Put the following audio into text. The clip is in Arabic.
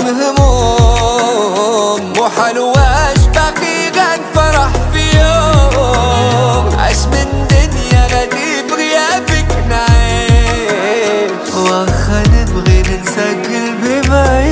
هموم مو حلوة باقي غن فرح في يوم عاش من دنيا غادي بغيابك نعيش. واخا نبغي ننسى قلبي ما